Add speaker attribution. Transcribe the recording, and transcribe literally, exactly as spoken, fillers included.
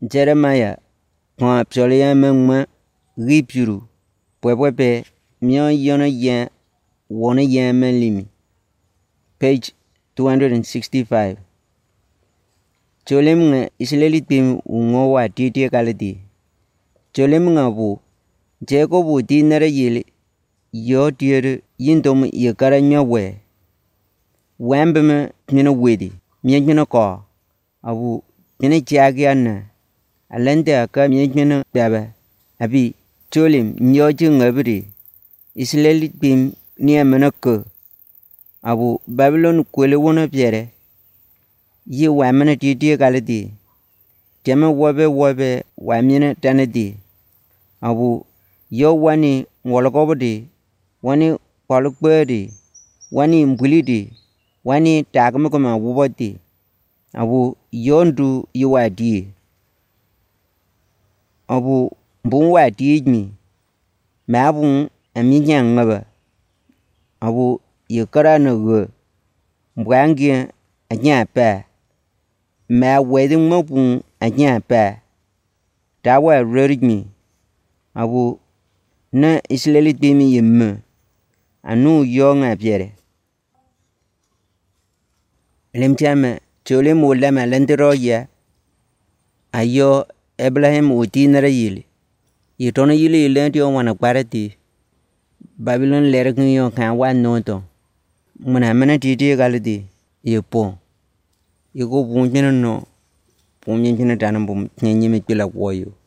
Speaker 1: Jeremiah kwa psolia mengma ripuru pwepwepe mio yono yen wona yen melimi. Page two hundred sixty-five. Cholem nga Israeli tim ungo wa titi kaliti. Cholem nga bu Jacob bu ti nere yili yo tiere yindom yekara nyawe. Wembeme mina wedi mina ko abu mina chiagiana alende aka mina bebe abi Cholem nyoji ngabiri Israeli tim ni amenako abu Babylon kwele wona piere yi wamene titi kaliti jeme wobe wobe wamene tanedi abu yo wani wolokobodi wani kolukbedi wani mbulidi wani takmukuma wuboti abu yondu yiwadi abu mbun wadi ni mabun aminyan ngaba abu yekara no mbwangi anya pa ma wedin mabun anya pa tawa rorimi abu na Israeli timi yemme anu yonga piere lemchama Cholem ulama lenderoya ayo Abraham utinara yili yitono yili lendio wana kwarati Babylon lerkin yo kan wa noto muna mena titi galiti yepo yego bunjina no bunjina tanam bum nyenye me pila woyo